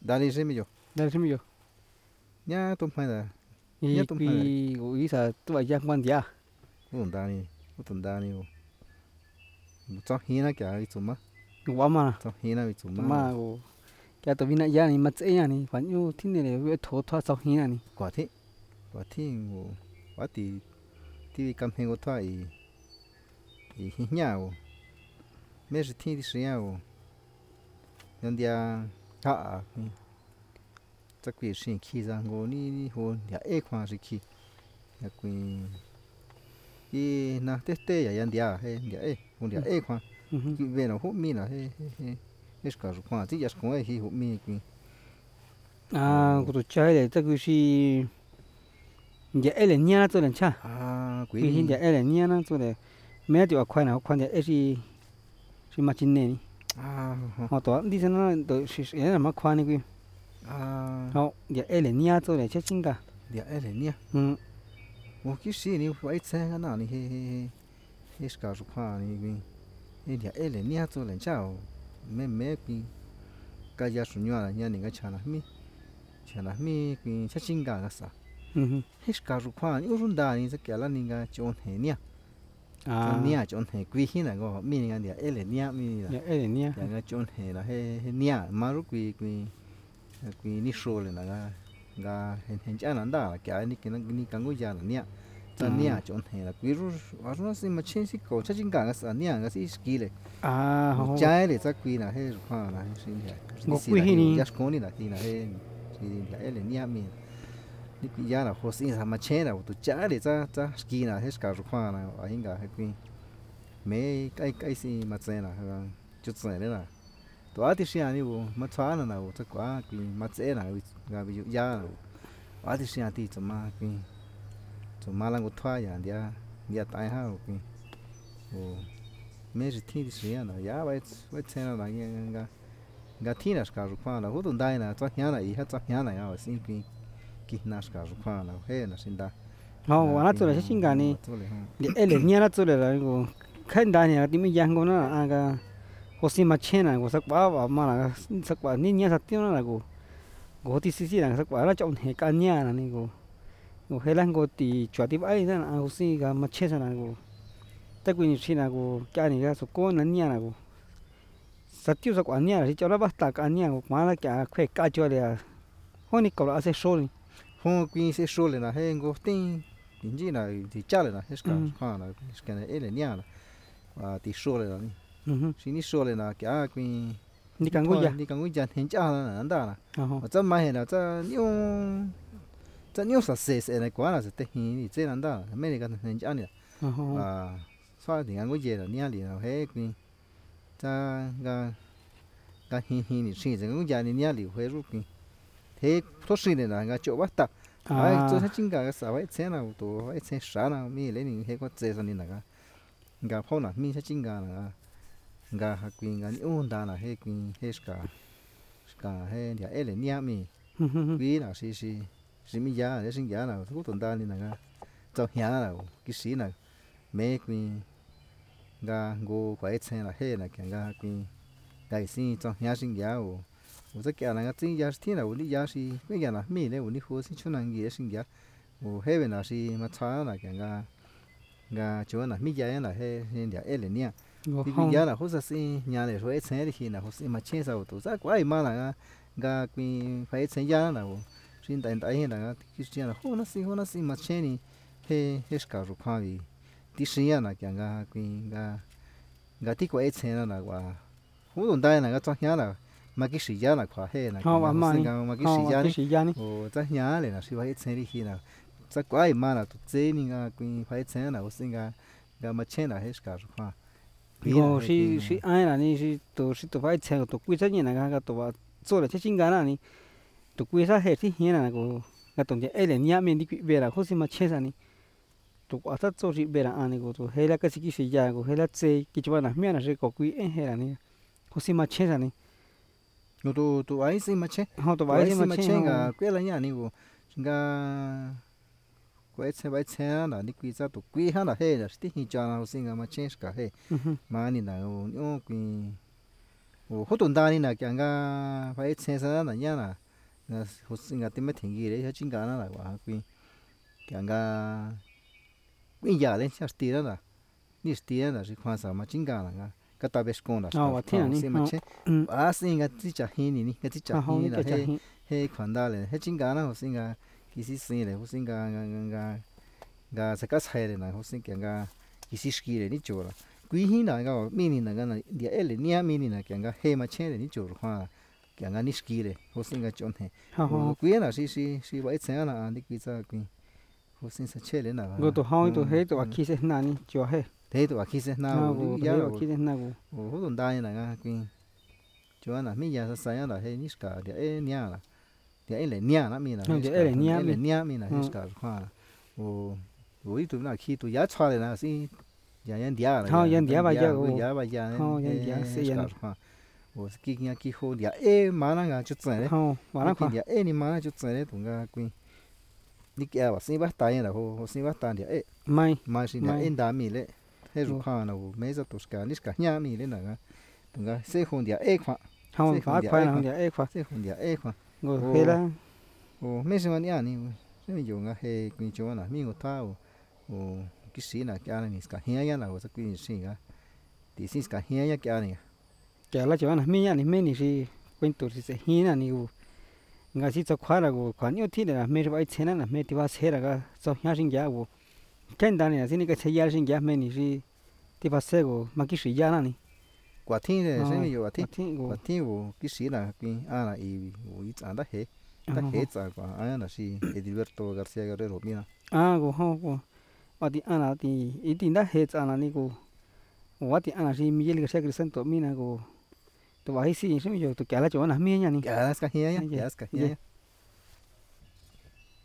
Dale semillo. Dale semillo. Nhá tôm hai là nhá Y tôm hai là quy ủi sao tụi bay giang quan dia. u tồn đani u cho hina cả đi chuma Gua mà. cho hina đi Tụi chuma mà cái tụi vina ya này mà chế ya này phản yêu thiên này về thổ thoa sau hi này. quả thế u quả thì cầm hình của thoại thì nhá u mấy sự thiên thì sao u nhân dia hạ chắc quỷ sinh khi ra ngô ni hồ nhà ê khoa sự khi nhà quỷ y na tê tê ya nhân dia hay nhà ê hồ nhà ê khoa cái về nó hút mi là hay hết cả rồi khoa chỉ giờ cũng hay hút mi quỷ À, cái tụi chơi này chắc cái giờ ấy là nhá tôi làm cha. quỷ Cái hiện giờ ấy là nhá nó tôi là mấy điều khoai nào khoai giờ ấy thì mà chín này. Họ tỏ đi xem nó tôi sẽ là mà khoai này cái. Họ giờ ấy là nhá tôi là chết chính cả. dia ê này nhá một cái gì này phải xem cái nào này hết cả rồi khoa này quỷ dia ê này nhá tôi làm sao mấy mấy quỷ cái giờ sụn nhá là nhá này cái chả là mi quỷ chết chính cả cái sao hết cả rồi khoa này uống đà này sẽ kéo lên này cái chọn hè nhá cho nia chọn hè quý hi là có mi nga dia ele nia mi là giờ ấy là nhá. ya nga chọn hè là he nia mà lúc quý ni sôi là nga hen cha nanda là cái ni càng ngồi già là nia cho nia chọn hè là quý rồi và nó xin mà chen xí cổ chắc chính cả cái sao nia cái xí ski này Họ trái để chắc quý là he khoa là he xin hè có xí quy là hi he này. just con là thì là he thì là ele nia mi ni quý giá là hồ xin mà chen là tụ trái để cha ski là hết cả rồi khoa là ở hình cả he quý mấy cái gì mà chơi là chút chơi đấy là tôi thì xem như vậy mà chán là nào chắc quá thì mà chơi là gặp ví dụ giá là tôi thì xem thì chấm mà làm cái thoại à dia tai ha cái mấy cái thì xem là giá vậy chơi là cái thì là cái khoa là hốt đai là cho nhà này hết cho nhà này à xin cái nào cái khoa là hết là xin ta Họ nó tôi là chết chính cả này. Giờ ấy là nhá nó tôi là cái khai đàn này thì mình giang nó à cái hồ sĩ mà chen này, hồ sắc bá và mà là sắc bá ní nhá sắc tiêu nó là hồ tí xí là sắc bá nó trong hệ cá nhá là này hồ hay là hồ tí chua tí bãi đó là hồ sĩ cái mà chen là hồ tất nhiên chỉ là hồ cái này là số con nó nhá là hồ sắc tiêu sắc bá nhá là chỉ cho nó bắt ta cá nhá hồ mà là cái khoe cá cho là hồ này cậu là sẽ sôi. Không quên sẽ số lên là hay ngô tinh những gì là thì chắc là hết cả khoa là cái này là nhá là và thì số lên là xin đi số lên là cái quên Đi càng ngồi đi càng ngồi dàn hiện chắc là anh ta là à. và chắc mai là chắc nhiều sẽ này quá là sẽ thế thì thế anh ta mấy cái hiện chắc này và sau thì anh ngồi dàn là nhá là hết quên chắc cái hiện thì xin sẽ ngồi dàn nhá là hết rồi quên thế thoát sinh này là cái chỗ bắt tập ai cho hết chính cả cái sao ấy thế nào tụ ấy thế sao nào mi lấy những cái con dê này là cái phong nào mi hết chính cả là cái hạt queen cái ôn đà là hết queen hết cả hết nhà ấy là nia mi quý là xí mi giá để sinh giá nào cũng tồn tại nên là cái cho nhà nào cái xí nào mấy queen cái ngô cái thế là hết là cái queen cái xí cho nhà sinh giá我这家那个真家是天了，我的家是每家那没嘞，我的伙是去那个生家，我海边那是嘛菜那个就那没家那嘿人家爱了呢，你个家那或者是伢来说爱菜的些那或是嘛钱少多，咋怪嘛那个边快菜家那我，现在大些那个就是这样，或那是嘛钱呢，嘿是搞入看的，第十样那个地怪菜那个，我弄大那个做伢那。mà cái sỉ giá là khó hè là mà cái sỉ giá này ồ chắc nhá này là sẽ phải xem đi khi nào chắc quá mà là tụt chế mình cũng phải xem là sinh ga mà xem là hết cả rồi ha ồ si ai là ni si tụi phải xem tụi quy sách như này cái tụi做了这新干了你tụi quy sách hết thì như này cái tụi ấy là nhà mình đi về là không xin mà xem sao ni tụi ở đó做gì về là anh này tụi hay là cái gì sỉ giá tụi hay là chế cái chỗ nào miếng là sẽ có quy ấy hay là ni không xin mà xem sao ni tụi ấy xin mà che họ tụi ấy xin mà che cả quê là nhà này của ga quê xe là đi quy ra tụi quy ha là hay là tí hình cho nào xin mà che cả hay mà anh là ô quy hốt tuần ta đi nè kẹn ga phải xe sao là nhá là hốt sinh ga tìm mấy thằng gì đấy chính cả nó là quả quy kẹn ga bây giờ đấy chắc tí đó là đi tí đó là chỉ quan sát mà chính cả là cái ta biết con là xem mà chết sinh ga chỉ trả hin nè cái chỉ trả hin là hay khoản đa này hay chính cả nó hốt sinh ga cái gì sinh này hốt sinh ga sẽ cắt hay này hốt sinh kẹn ga cái gì ski này đi chỗ là quý hi là cái mini là cái này địa ele nia mini là cái hay mà chơi này chỗ hoa cái niski này hồ sinh cái chọn này quý là si vậy xem là đi quý sao quý hồ sinh sẽ chơi đến nào rồi tụi hoi tụi hết tụi khi sẽ nani cho hết thế tụi khi sẽ nào giá rồi khi sẽ nào hồ tuần đại này cái quý cho là mấy giờ sai là hay niska địa nia là địa ele nia là mi là địa ele nia mi là niska hoa rồi tụi là khi tụi giá cho này là si yan dia là yan dia bây giờ yan dia sẽ yan ủa cái nhà cái hồ dia mà nó ngã chút rồi đấy mà nó cái dia ni mà nó chút rồi đấy tụi ngã quên đi kia bảo xin bắt tay là hồ xin bắt tay dia mai xin dia đam mi lệ thế rồi khoa nào mấy giờ tụi cả nít cả nhà mi lệ là tụi ngã sẽ hồ dia khoa không phải khoa nào dia khoa sẽ hồ dia khoa rồi thế là mấy giờ này anh sẽ mình dùng cái quên chỗ nào mình có thao cái gì là cái này cả hiên là có cái gì cả thì xin cả hiên cái này cái là chỗ nào mình thì quên tụi thì hiên là nhiều ngay khi cho khóa là khoản nhiều thứ là mấy cái chuyện là mấy cái va xe là cái cho nhà sinh giá của cái đàn này xin cái xe nhà sinh giá mình thì va xe của mà cái gì giá này quả thiên này sẽ mình quả thiên của cái gì là cái là ý ăn đã hết rồi quả là gì Edilberto García Guerrero mina của không thì anh là thì ý định đã hết anh là này của thì anh là gì Miguel García Crescento mina của tụi bà hay xin xem bây giờ tụi kẻ là chỗ nào miên nha này kẻ là cái hiên